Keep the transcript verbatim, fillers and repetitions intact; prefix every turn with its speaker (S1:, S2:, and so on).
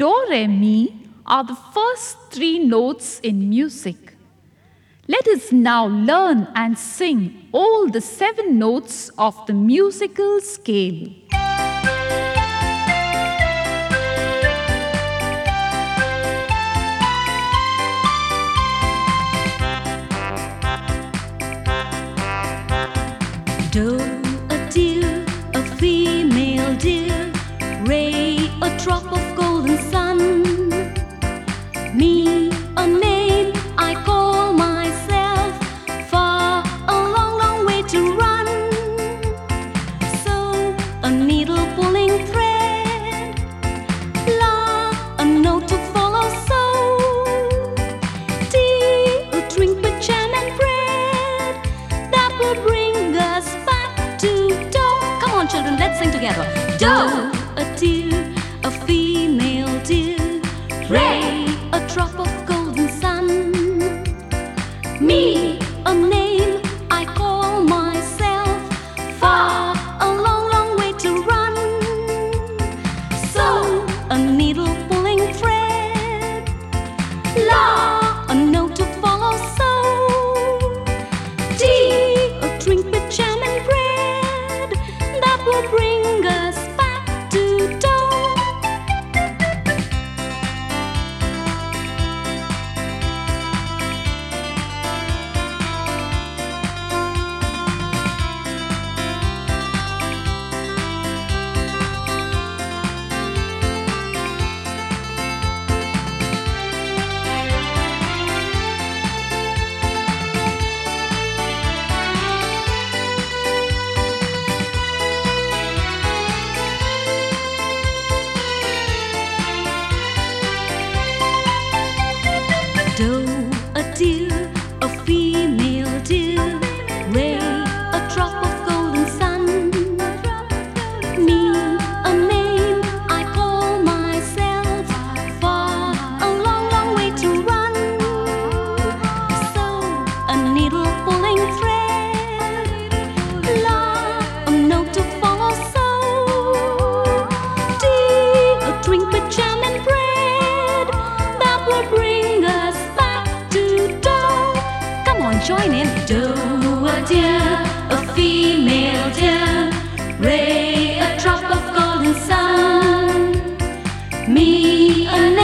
S1: Do, re, mi are the first three notes in music. Let us now learn and sing all the seven notes of the musical scale.
S2: Do, a deer, a female deer. Re, a drop of golden sun. Mi, a name I call myself. Fa, a long, long way to run. So, a needle pulling thread. La, a note to follow. So, Ti, a drink with jam and bread. That will bring us back to do. Come on, children, let's sing together. Do, a deer, a female deer. Re, a drop of golden sun. Mi, a name I call myself. Fa, a long, long way to run. So, a needle pulling thread. La, a note to follow. So, Ti, a drink with jam and bread. That will bring us back to do. Do, a deer, a female deer. Re, a drop of golden sun. Mi, a name I call myself. Fa, a long, long way to run. So, a needle pulling thread. La, a note to follow. So, Ti, a drink with jam and bread. That will bring us back to do. Come on, join in. Do, a deer, a female deer. Re, a drop of golden sun. Mi, a